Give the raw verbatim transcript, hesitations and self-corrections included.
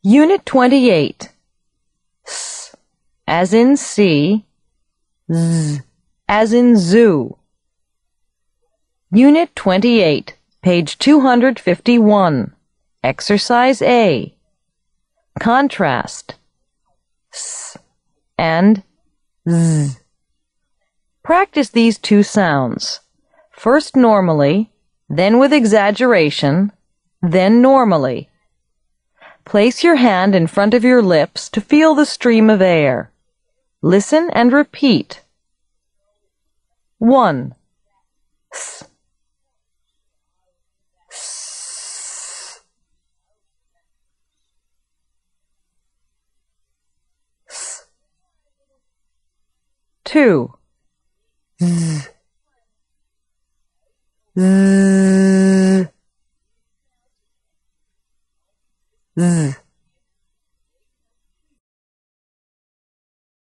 Unit twenty-eight. S as in see, Z as in zoo. Unit twenty-eight, page two hundred fifty-one. Exercise A. Contrast S and Z. Practice these two sounds. First normally, then with exaggeration, then normally. Place your hand in front of your lips to feel the stream of air. Listen and repeat. One. S. S. S. Two. Z. Z. Z.